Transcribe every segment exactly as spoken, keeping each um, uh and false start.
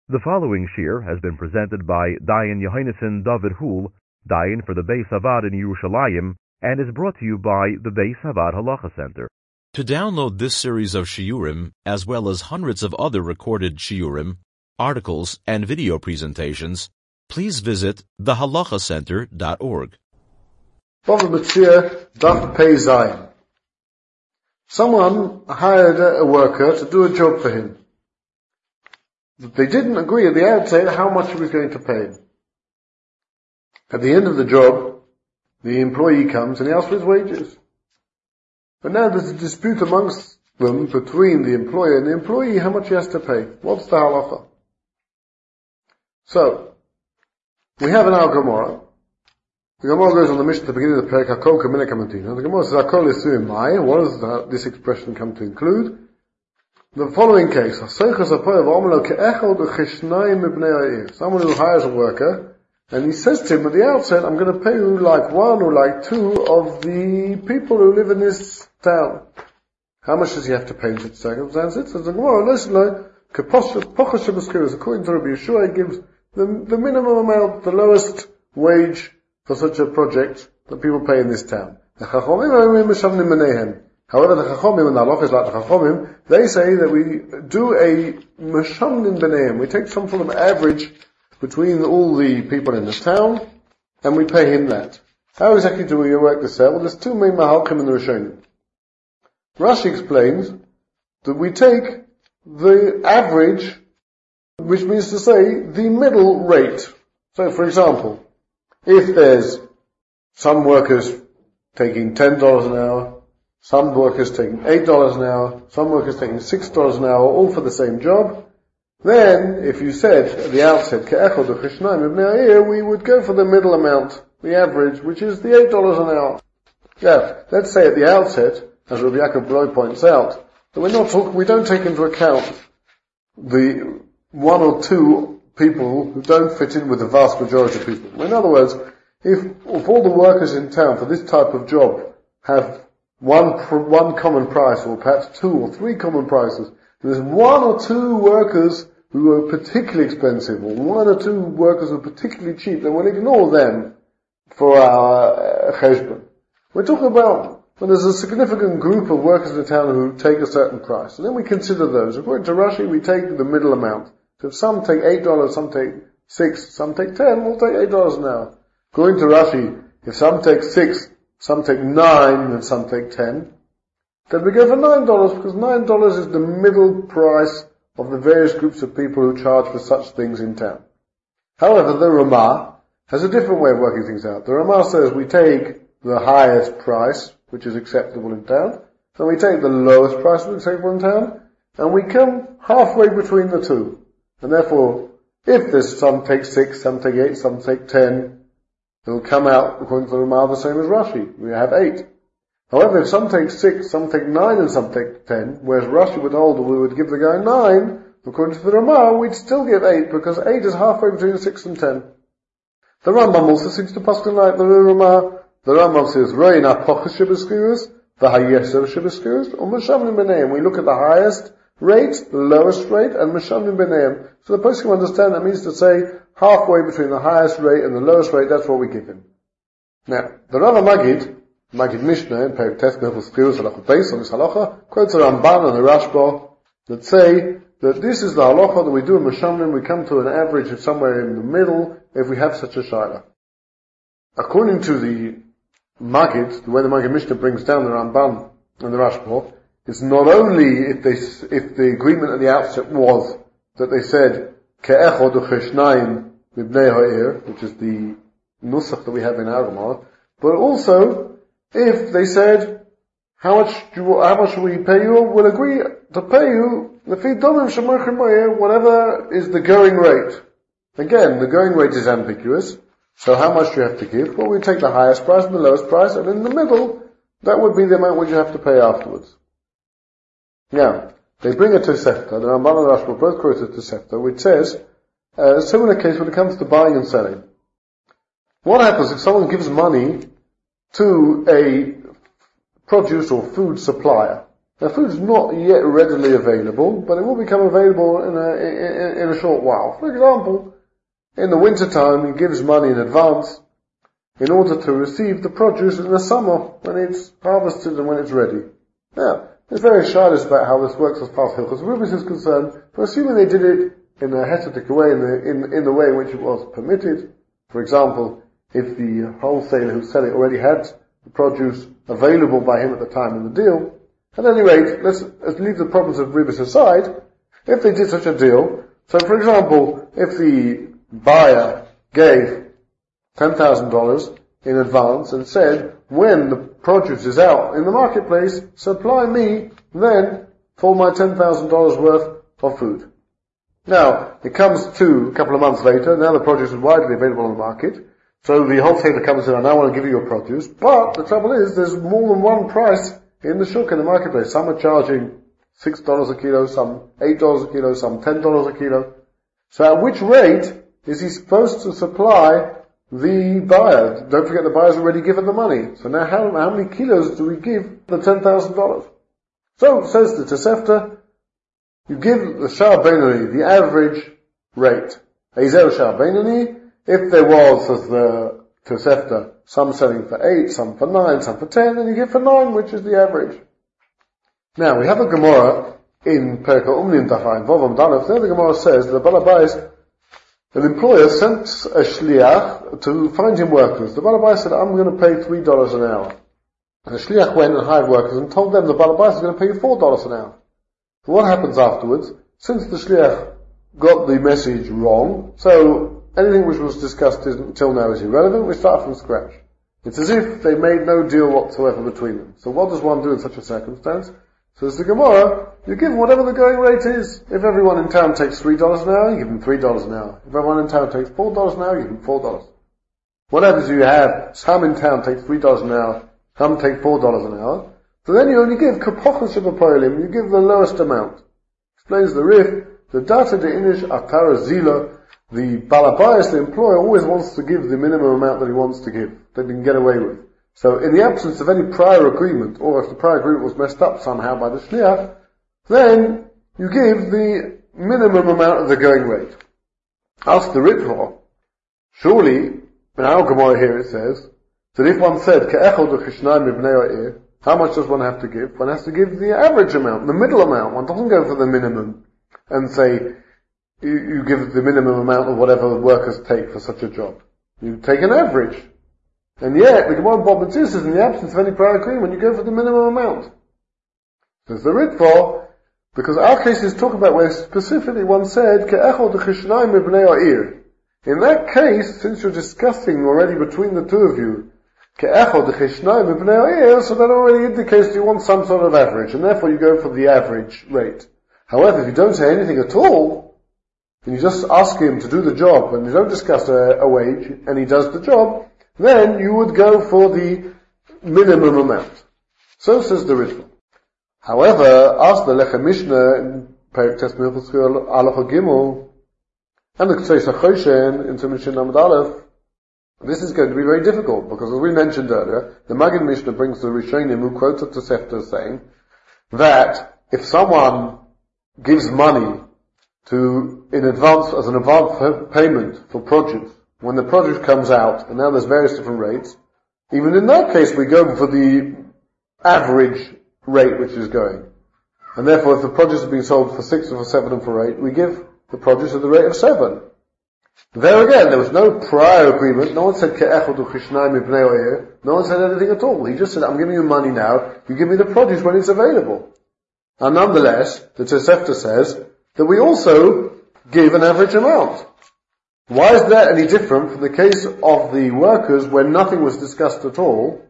The following shir has been presented by Dayan Yohainason David Hul, Dayan for the Beis Havad in Yerushalayim, and is brought to you by the Beis Havad Halacha Center. To download this series of shiurim, as well as hundreds of other recorded shiurim, articles, and video presentations, please visit the halacha center dot org. Someone hired a worker to do a job for him. They didn't agree at the outset how much he was going to pay him. At the end of the job, the employee comes and he asks for his wages. But now there's a dispute amongst them between the employer and the employee how much he has to pay. What's the halacha? So, we have an Al Gemara. The Gemara goes on the mission at the beginning of the Perek HaKol Kamina Kamatina. The Gemara says, HaKol Isuim Mai. What does that, this expression come to include? The following case, someone who hires a worker, and he says to him at the outset, I'm going to pay you like one or like two of the people who live in this town. How much does he have to pay in such circumstances? Says the Gemara, listen, according to Rabbi Yeshua, he gives the, the minimum amount, the lowest wage for such a project that people pay in this town. However, the Chachomim and the Halach is like the Chachomim, they say that we do a Meshamnin B'neim. We take some sort of average between all the people in the town, and we pay him that. How exactly do we work this out? Well, there's two main Mahalkim in the Rishonim. Rashi explains that we take the average, which means to say the middle rate. So, for example, if there's some workers taking ten dollars an hour, some workers taking eight dollars an hour, some workers taking six dollars an hour, all for the same job, then, if you said at the outset, Ke'echod u'chishnaim ibnei ha'ir, we would go for the middle amount, the average, which is the eight dollars an hour. Yeah, let's say at the outset, as Rabbi Yaakov Bloy points out, that we're not talking, we don't take into account the one or two people who don't fit in with the vast majority of people. In other words, if, if all the workers in town for this type of job have one one common price, or perhaps two or three common prices, there's one or two workers who are particularly expensive, or one or two workers who are particularly cheap, then we'll ignore them for our uh, cheshbon. We're talking about when there's a significant group of workers in the town who take a certain price, and then we consider those. According to Rashi, we take the middle amount. So if some take eight dollars, some take six, some take ten, we'll take eight dollars an hour. According to Rashi, if some take six, some take nine, and some take ten, then we go for nine dollars, because nine dollars is the middle price of the various groups of people who charge for such things in town. However, the Ramah has a different way of working things out. The Ramah says we take the highest price, which is acceptable in town, and we take the lowest price, which is acceptable in town, and we come halfway between the two. And therefore, if there's some take six, some take eight, some take ten, it'll come out, according to the Ramah, the same as Rashi. We have eight. However, if some take six, some take nine, and some take ten, whereas Rashi would hold that we would give the guy nine, according to the Ramah, we'd still give eight, because eight is halfway between six and ten. The Rambam also seems to pass like the Ramah. The Rambam says, Ro'ina pochas shebeskirus, the hayeser shebeskirus, or Meshamnim b'neim. We look at the highest rate, the lowest rate, and Meshamnim b'neim. So the person can understand that means to say, halfway between the highest rate and the lowest rate, that's what we give him. Now, the Rav Magid, Magid Mishnah, in Perek Tes Nefus Chirus Halachot Beis on this halacha, quotes the Ramban and the Rashba that say that this is the halacha that we do in Meshamnim. We come to an average of somewhere in the middle if we have such a shaila. According to the Magid, the way the Magid Mishnah brings down the Ramban and the Rashba, it's not only if they, if the agreement at the outset was that they said Ke'echod u'cheshnaim mibnei ha'ir, which is the nusach that we have in our Gemara, but also if they said, how much do you, how much will we pay you? We'll agree to pay you lefi domim shemarchim ha'ir, whatever is the going rate. Again, the going rate is ambiguous, so how much do you have to give? Well, we take the highest price and the lowest price, and in the middle, that would be the amount which you have to pay afterwards. Now, they bring a Tosefta, the Ramban and Rashba both quote a Tosefta, which says, uh, a similar case when it comes to buying and selling. What happens if someone gives money to a produce or food supplier, Now food is not yet readily available, but it will become available in a, in, in a short while. For example, in the winter time, he gives money in advance in order to receive the produce in the summer when it's harvested and when it's ready. Now, there's various shilas about how this works as far as Hilchos Rubis is concerned, but assuming they did it in a heterotic way, in the, in, in the way in which it was permitted. For example, if the wholesaler who's selling already had the produce available by him at the time of the deal, at any rate, let's, let's leave the problems of Rubis aside. If they did such a deal, so for example, if the buyer gave ten thousand dollars in advance and said, when the produce is out in the marketplace, supply me then for my ten thousand dollars worth of food. Now, it comes to a couple of months later, now the produce is widely available on the market, so the wholesaler comes in, I now want to give you your produce, but the trouble is, there's more than one price in the shuk, in the marketplace. Some are charging six dollars a kilo, some eight dollars a kilo, some ten dollars a kilo. So at which rate is he supposed to supply the buyer? Don't forget the buyer's already given the money. So now how, how many kilos do we give the ten thousand dollars? So, says the Tosefta, you give the Sha'ar Beinoni the average rate. Ezer Sha'ar Beinoni, if there was, as the Tosefta, some selling for eight, some for nine, some for ten, and you give for nine, which is the average. Now, we have a Gemara in Perka Umnin Dachayin, Vovam Danov, there the Gemara says, the Balabais, an employer sent a shliach to find him workers. The Balabais said, I'm going to pay three dollars an hour. And the shliach went and hired workers and told them the Balabais is going to pay you four dollars an hour. So what happens afterwards? Since the shliach got the message wrong, so anything which was discussed until now is irrelevant, we start from scratch. It's as if they made no deal whatsoever between them. So what does one do in such a circumstance? So as the Gemara, you give whatever the going rate is. If everyone in town takes three dollars an hour, you give them three dollars an hour. If everyone in town takes four dollars an hour, you give them four dollars. What happens if you have some in town take three dollars an hour, some take four dollars an hour? So then you only give kapochas shabapoilim, you give the lowest amount. Explains the Rif, the data de inish atara zila, the balabais, the employer, always wants to give the minimum amount that he wants to give, that he can get away with. So in the absence of any prior agreement, or if the prior agreement was messed up somehow by the shliach, then you give the minimum amount of the going rate. Ask the Ritva, surely, in our Gemara here it says, that if one said, Ke'echol d'chishnayim mibnei ha'ir, how much does one have to give? One has to give the average amount, the middle amount. One doesn't go for the minimum and say, you, you give the minimum amount of whatever the workers take for such a job. You take an average. And yet, the Gemara Bob says, in the absence of any prior agreement, you go for the minimum amount. There's the Ritva, because our cases talk about where specifically one said, Ke'echol d'chishnayim mibnei ha'ir. In that case, since you're discussing already between the two of you, Ke'echol d'chishnayim mibnei ha'ir, so that already indicates you want some sort of average, and therefore you go for the average rate. However, if you don't say anything at all, and you just ask him to do the job, and you don't discuss a, a wage, and he does the job, then you would go for the minimum amount. So says the Ritva. However, ask the Lechem Mishnah in Perek Tes Milchus Halacha Gimel and the Ktseis HaChoshen in Mishnah Namad Aleph, this is going to be very difficult because, as we mentioned earlier, the Maggid Mishnah brings the Rishonim who quotes the Tosefta saying that if someone gives money to in advance as an advance payment for produce, when the produce comes out, and now there's various different rates, even in that case we go for the average rate which is going. And therefore if the produce is being sold for six or for seven or for eight, we give the produce at the rate of seven. There again, there was no prior agreement, no one said Ke'echol d'chishnayim mibnei ha'ir, no one said anything at all. He just said, I'm giving you money now, you give me the produce when it's available. And nonetheless, the Tosefta says that we also give an average amount. Why is that any different from the case of the workers where nothing was discussed at all,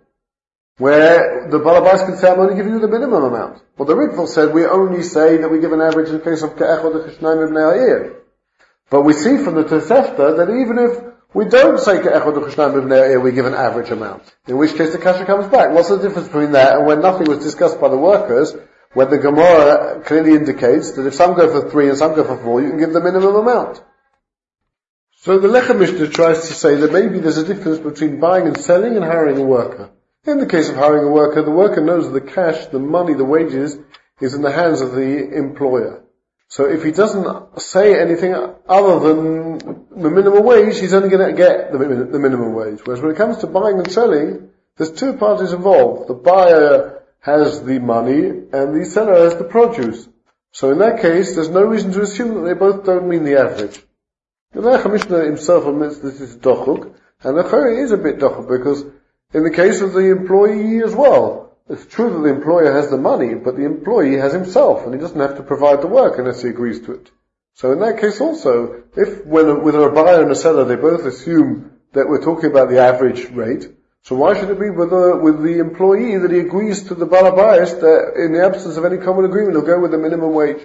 where the Balabais can say, I'm only giving you the minimum amount? Well, the Ritva said we only say that we give an average in the case of Ke'echol d'chishnayim mibnei ha'ir. But we see from the Tosefta that even if we don't say Ke'echol d'chishnayim mibnei ha'ir, we give an average amount. In which case the kasha comes back. What's the difference between that and when nothing was discussed by the workers, when the Gemara clearly indicates that if some go for three and some go for four, you can give the minimum amount? So the Lechem Mishnah tries to say that maybe there's a difference between buying and selling and hiring a worker. In the case of hiring a worker, the worker knows the cash, the money, the wages is in the hands of the employer. So if he doesn't say anything other than the minimum wage, he's only going to get the, the minimum wage. Whereas when it comes to buying and selling, there's two parties involved. The buyer has the money and the seller has the produce. So in that case, there's no reason to assume that they both don't mean the average. The Commissioner himself admits this is dochuk, and the Chari is a bit dochuk because in the case of the employee as well, it's true that the employer has the money, but the employee has himself, and he doesn't have to provide the work unless he agrees to it. So in that case also, if when with a buyer and a seller they both assume that we're talking about the average rate, so why should it be with the, with the employee that he agrees to the balabayas that in the absence of any common agreement he'll go with the minimum wage?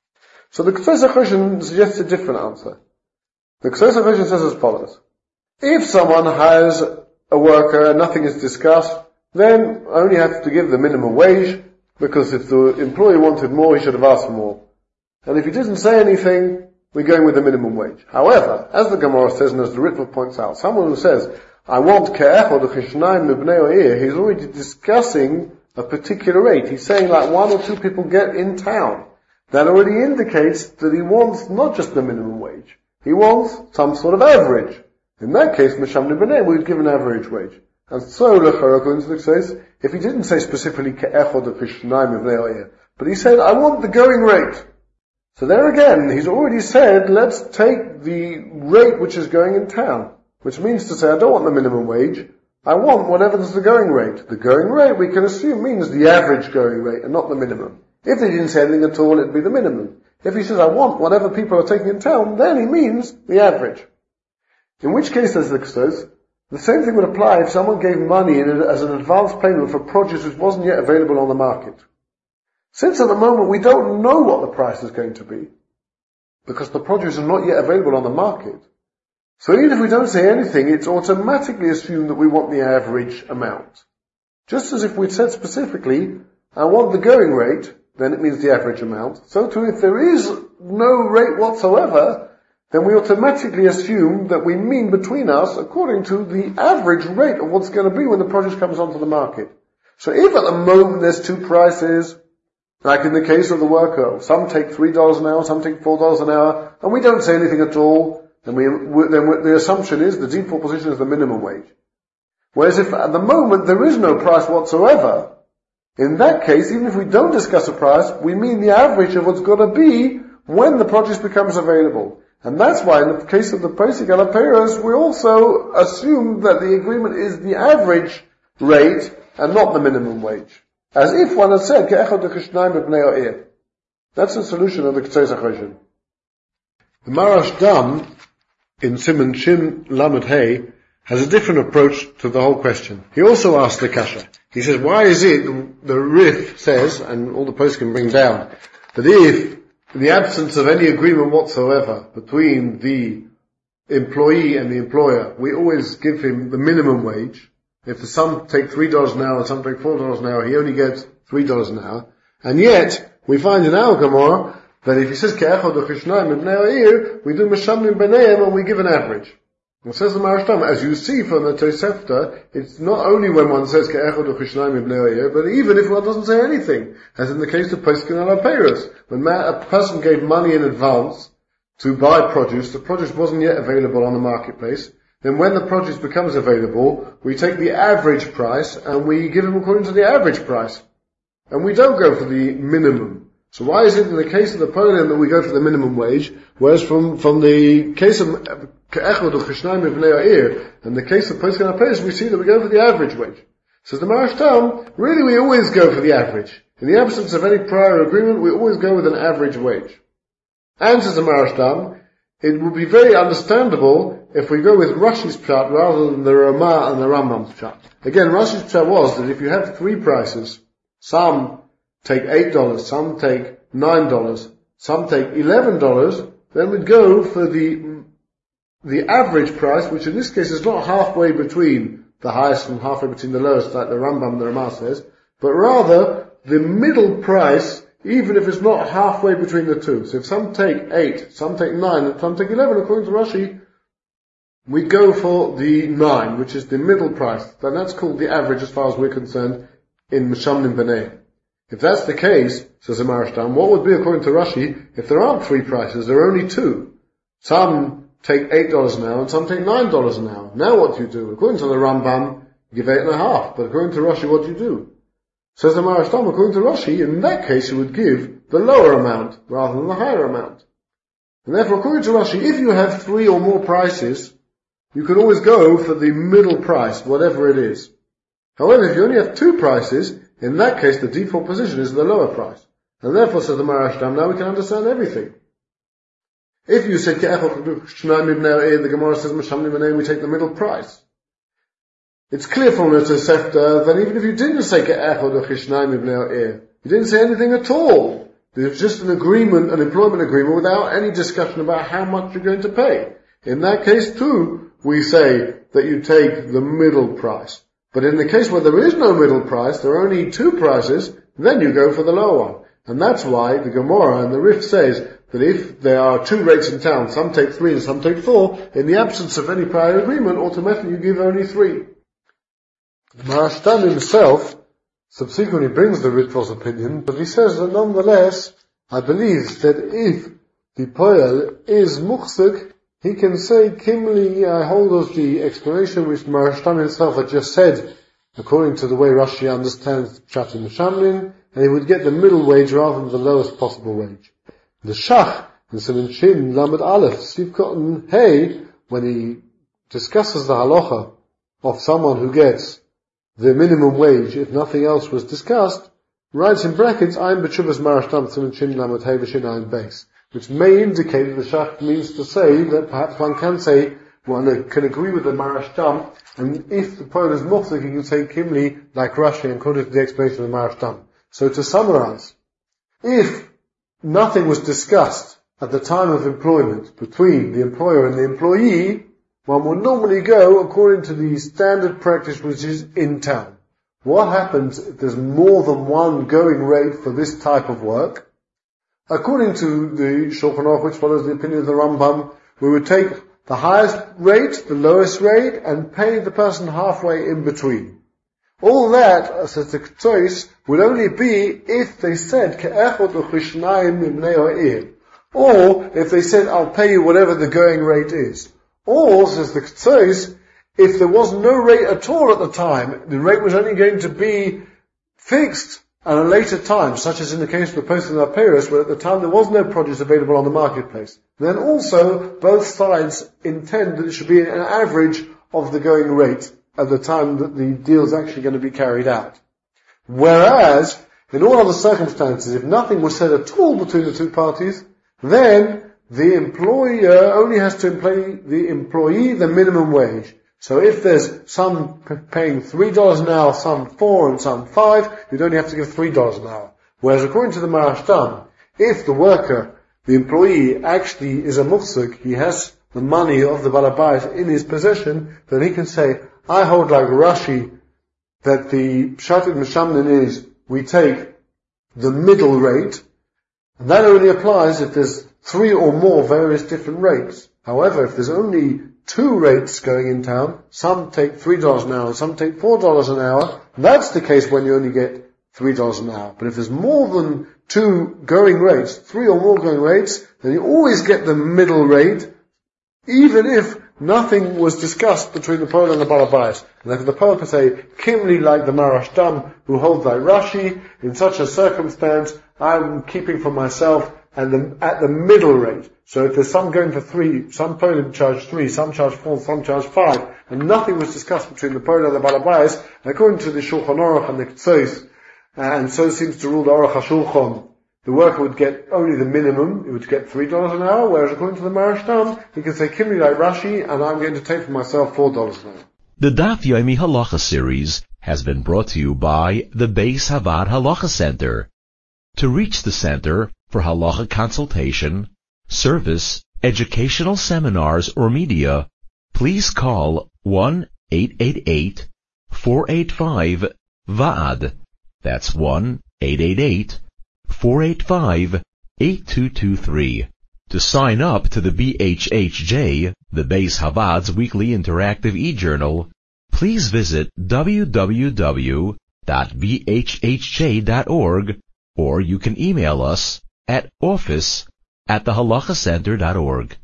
So the K'tzos HaChoshen suggests a different answer. The K'tzos HaChoshen says as follows. If someone has a worker and nothing is discussed, then I only have to give the minimum wage, because if the employee wanted more, he should have asked for more. And if he didn't say anything, we're going with the minimum wage. However, as the Gemara says, and as the Ritva points out, someone who says, I want ke'echod u'chishnayim mibnei o'ir, he's already discussing a particular rate. He's saying like one or two people get in town. That already indicates that he wants not just the minimum wage. He wants some sort of average. In that case, Misham Nibnei, we'd give an average wage. And so, according to the says, if he didn't say specifically ke'echod u'chishnayim mibnei o'ir, but he said, I want the going rate. So there again, he's already said, let's take the rate which is going in town. Which means to say, I don't want the minimum wage, I want whatever is the going rate. The going rate, we can assume, means the average going rate, and not the minimum. If he didn't say anything at all, it'd be the minimum. If he says, I want whatever people are taking in town, then he means the average. In which case, as the K'tzos, the same thing would apply if someone gave money in as an advance payment for produce which wasn't yet available on the market. Since at the moment we don't know what the price is going to be, because the produce is not yet available on the market, so even if we don't say anything, it's automatically assumed that we want the average amount. Just as if we'd said specifically, I want the going rate, then it means the average amount. So too, if there is no rate whatsoever, then we automatically assume that we mean between us according to the average rate of what's going to be when the produce comes onto the market. So if at the moment there's two prices, like in the case of the worker, some take three dollars an hour, some take four dollars an hour, and we don't say anything at all, then we, then the assumption is the default position is the minimum wage. Whereas if at the moment there is no price whatsoever, in that case, even if we don't discuss a price, we mean the average of what's going to be when the produce becomes available. And that's why in the case of the Pesach Alaperos, we also assume that the agreement is the average rate and not the minimum wage. As if one had said, Ke'echad u'chishnayim mibnei o'ir. That's the solution of the K'tzos HaChoshen. The Marash Dam, in Siman Shin Lamed Hey, has a different approach to the whole question. He also asked the Kasha. He says, why is it, the Rif says, and all the posts can bring down, that if, in the absence of any agreement whatsoever between the employee and the employer, we always give him the minimum wage. If the some take three dollars an hour and some take four dollars an hour, he only gets three dollars an hour. And yet, we find in our Gemara that if he says Ke'echad u'chishnayim mibnei o'ir, we do Meshamnim b'neihem and we give an average. It says the Marash Dam, as you see from the Tosefta, it's not only when one says Ke'echad u'chishnayim mibnei o'ir, but even if one doesn't say anything, as in the case of Pesach Alaperos, when a person gave money in advance to buy produce, the produce wasn't yet available on the marketplace. Then when the produce becomes available, we take the average price and we give him according to the average price. And we don't go for the minimum. So why is it in the case of the Poland that we go for the minimum wage, whereas from, from the case of Ke'echad u'chishnayim mibnei o'ir, and the case of Pesach Alaperos, we see that we go for the average wage. Says the Marash Dam, really we always go for the average. In the absence of any prior agreement, we always go with an average wage. And says the Marash Dam, it would be very understandable if we go with Rashi's pshat rather than the Ramah and the Rambam's pshat. Again, Rashi's pshat was that if you have three prices, some take eight dollars, some take nine dollars, some take eleven dollars, then we'd go for the the average price, which in this case is not halfway between the highest and halfway between the lowest, like the Rambam and the Ramah says, but rather the middle price, even if it's not halfway between the two. So if some take eight, some take nine, and some take eleven, according to Rashi, we go for the nine, which is the middle price. Then that's called the average as far as we're concerned in Meshamnim B'nei. If that's the case, says the Marashtam, what would be according to Rashi if there aren't three prices, there are only two? Some take eight dollars an hour and some take nine dollars an hour. Now what do you do? According to the Rambam, you give eight and a half, but according to Rashi, what do you do? Says the Marashtam, according to Rashi, in that case you would give the lower amount rather than the higher amount. And therefore, according to Rashi, if you have three or more prices, you can always go for the middle price, whatever it is. However, if you only have two prices, in that case the default position is the lower price. And therefore, says the Marashtam, now we can understand everything. If you said, the Gemara says, we take the middle price. It's clear from the Tosefta that even if you didn't say, you didn't say anything at all. There's just an agreement, an employment agreement, without any discussion about how much you're going to pay. In that case, too, we say that you take the middle price. But in the case where there is no middle price, there are only two prices, then you go for the lower one. And that's why the Gemara and the Rif says that if there are two rates in town, some take three and some take four, in the absence of any prior agreement, automatically you give only three. The Marashtam himself subsequently brings the Ritva's opinion, but he says that nonetheless, I believe that if the Poel is Muchsuk, he can say, Kimli, I hold of the explanation which Marashtam himself had just said, according to the way Rashi understands Pshat in Shamlin, and he would get the middle wage rather than the lowest possible wage. The Shach, in Siman Shin, Lamed Aleph, Steve Cotton, Hey, when he discusses the halacha of someone who gets the minimum wage, if nothing else was discussed, writes in brackets, Ein B'Tshuvas Marashtam, Siman Shin, Lamed Hey, V'Shin Ein Beis, which may indicate that the Shach means to say that perhaps one can say, one can agree with the Marashtam, and if the poet is Muchsuk, he can say Kimli, like Rashi, and according to the explanation of the Marashtam. So to summarize, if nothing was discussed at the time of employment between the employer and the employee, one would normally go according to the standard practice which is in town. What happens if there's more than one going rate for this type of work? According to the Shulchan Aruch, which follows the opinion of the Rambam, we would take the highest rate, the lowest rate, and pay the person halfway in between. All that, says the Ketzois, would only be if they said, or if they said, I'll pay you whatever the going rate is. Or, says the Ketzois, if there was no rate at all at the time, the rate was only going to be fixed at a later time, such as in the case of the post of the Paris, where at the time there was no produce available on the marketplace. Then also, both sides intend that it should be an average of the going rate at the time that the deal is actually going to be carried out. Whereas, in all other circumstances, if nothing was said at all between the two parties, then the employer only has to pay the employee the minimum wage. So if there's some paying three dollars an hour, some four and some five, you'd only have to give three dollars an hour. Whereas according to the Marashtam, if the worker, the employee, actually is a muhsuk, he has the money of the balabais in his possession, then he can say, I hold like Rashi, that the Pshat in Mishamnin is, we take the middle rate, and that only applies if there's three or more various different rates. However, if there's only two rates going in town, some take three dollars an hour, some take four dollars an hour, that's the case when you only get three dollars an hour. But if there's more than two going rates, three or more going rates, then you always get the middle rate, even if nothing was discussed between the Poel and the Balabais. And therefore the Poel can say, Kimli like the Marashtam, who hold thy Rashi, in such a circumstance, I'm keeping for myself and the, at the middle rate. So if there's some going for three, some Poel charge three, some charge four, some charge five, and nothing was discussed between the Poel and the Balabais, according to the Shulchan Aruch and the Ketzois, and so seems to rule the Aruch HaShulchan, the worker would get only the minimum, he would get three dollars an hour, whereas according to the Marashtam, he can say, Kimli like Rashi, and I'm going to take for myself four dollars an hour. The Daf Yomi Halacha series has been brought to you by the Beis Havad Halacha Center. To reach the center for halacha consultation, service, educational seminars, or media, please call one eight eight eight, four eight five, V A D. That's one eight eight eight, four eight five, eight two two three. To sign up to the B H H J, the Beis Havad's weekly interactive e-journal, please visit w w w dot v h h j dot org, or you can email us at office at the halacha center dot org.